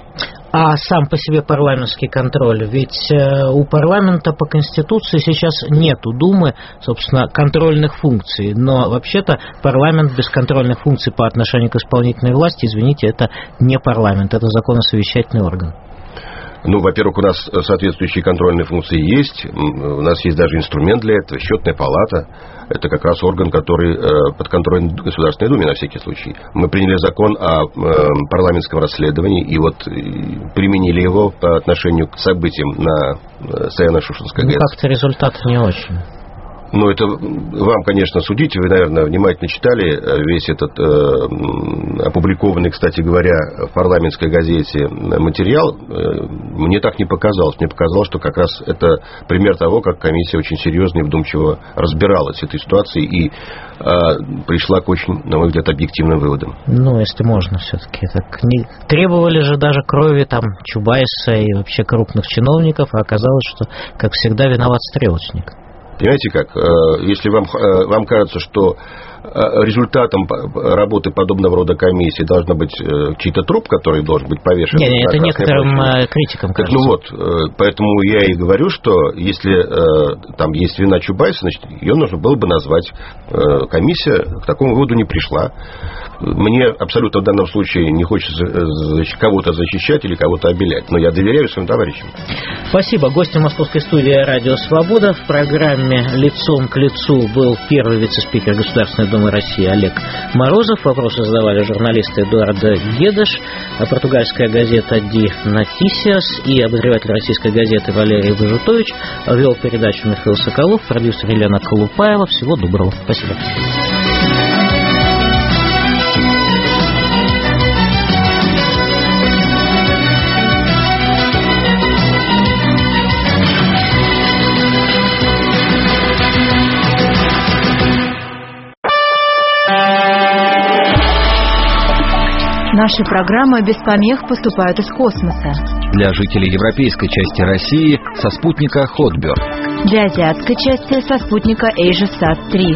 [SPEAKER 1] А сам по себе парламентский контроль, ведь у парламента по Конституции сейчас нету Думы, собственно, контрольных функций, но вообще-то парламент без контрольных функций по отношению к исполнительной власти, извините, это не парламент, это законосовещательный орган.
[SPEAKER 2] Ну, во-первых, у нас соответствующие контрольные функции есть. У нас есть даже инструмент для этого. Счетная палата. Это как раз орган, который под контролем Государственной Думы на всякий случай. Мы приняли закон о парламентском расследовании и вот применили его по отношению к событиям на Саяно-Шушенской ГЭС.
[SPEAKER 1] Как-то результат не очень.
[SPEAKER 2] Ну, это вам, конечно, судить. Вы, наверное, внимательно читали весь этот опубликованный, кстати говоря, в парламентской газете материал. Мне так не показалось. Мне показалось, что как раз это пример того, как комиссия очень серьезно и вдумчиво разбиралась с этой ситуацией и пришла к очень, на мой взгляд, объективным выводам.
[SPEAKER 1] Ну, если можно все-таки. Так не требовали же даже крови там Чубайса и вообще крупных чиновников, а оказалось, что, как всегда, виноват стрелочник.
[SPEAKER 2] Понимаете как? Если вам кажется, что результатом работы подобного рода комиссии должна быть чей-то труп, который должен быть повешен.
[SPEAKER 1] Нет, это некоторым критикам кажется.
[SPEAKER 2] Ну вот, поэтому я и говорю, что если там есть вина Чубайса, значит, ее нужно было бы назвать. Комиссия к такому выводу не пришла. Мне абсолютно в данном случае не хочется кого-то защищать или кого-то обелять, но я доверяю своим товарищам.
[SPEAKER 1] Спасибо. Гостем московской студии «Радио Свобода» в программе «Лицом к лицу» был первый вице-спикер Государственной Думы России Олег Морозов. Вопросы задавали журналисты Эдуардо Гедеш, португальская газета «Ди Нотисиас» и обозреватель российской газеты Валерий Бажутович. Вел передачу Михаил Соколов, продюсер Елена Колупаева. Всего доброго. Спасибо.
[SPEAKER 5] Наши программы без помех поступают из космоса.
[SPEAKER 6] Для жителей европейской части России со спутника Хотберг.
[SPEAKER 5] Для азиатской части со спутника AsiaSat-3.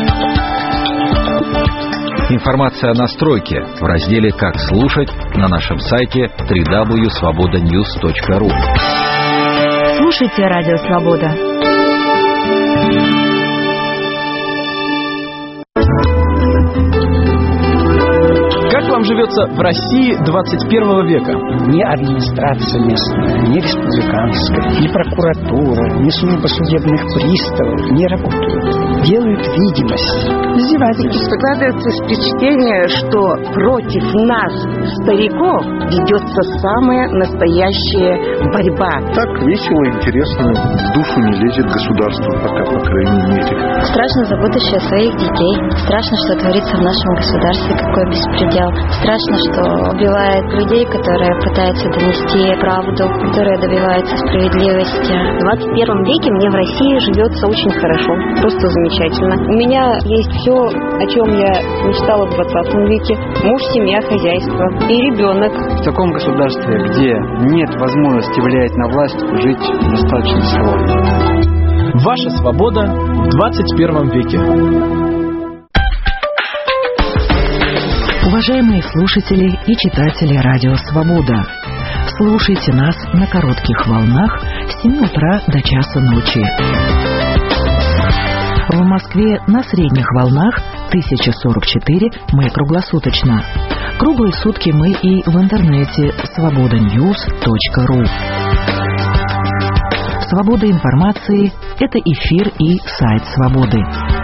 [SPEAKER 6] Информация о настройке в разделе «Как слушать» на нашем сайте www.svobodanews.ru.
[SPEAKER 5] Слушайте «Радио Свобода».
[SPEAKER 8] Как вам живется в России 21 века?
[SPEAKER 9] Ни администрация местная, ни республиканская, ни прокуратура, ни служба судебных приставов не работают. Делают видимость.
[SPEAKER 10] Издевательство. Складывается впечатление, что против нас, стариков, ведется самая настоящая борьба.
[SPEAKER 11] Так весело, интересно, в душу не лезет государство, пока, по крайней мере.
[SPEAKER 12] Страшно за будущее своих детей. Страшно, что творится в нашем государстве, какой беспредел. Страшно, что убивают людей, которые пытаются донести правду, которые добиваются справедливости.
[SPEAKER 13] В 21 веке мне в России живется очень хорошо, просто замечательно. У меня есть все, о чем я мечтала в 20 веке. Муж, семья, хозяйство и ребенок.
[SPEAKER 14] В таком государстве, где нет возможности влиять на власть, жить достаточно сложно.
[SPEAKER 8] Ваша свобода в 21 веке.
[SPEAKER 7] Уважаемые слушатели и читатели «Радио Свобода», слушайте нас на коротких волнах с 7 утра до часа ночи. В Москве на средних волнах 1044 мы круглосуточно. Круглые сутки мы и в интернете svobodanews.ru. Свобода информации – это эфир и сайт «Свободы».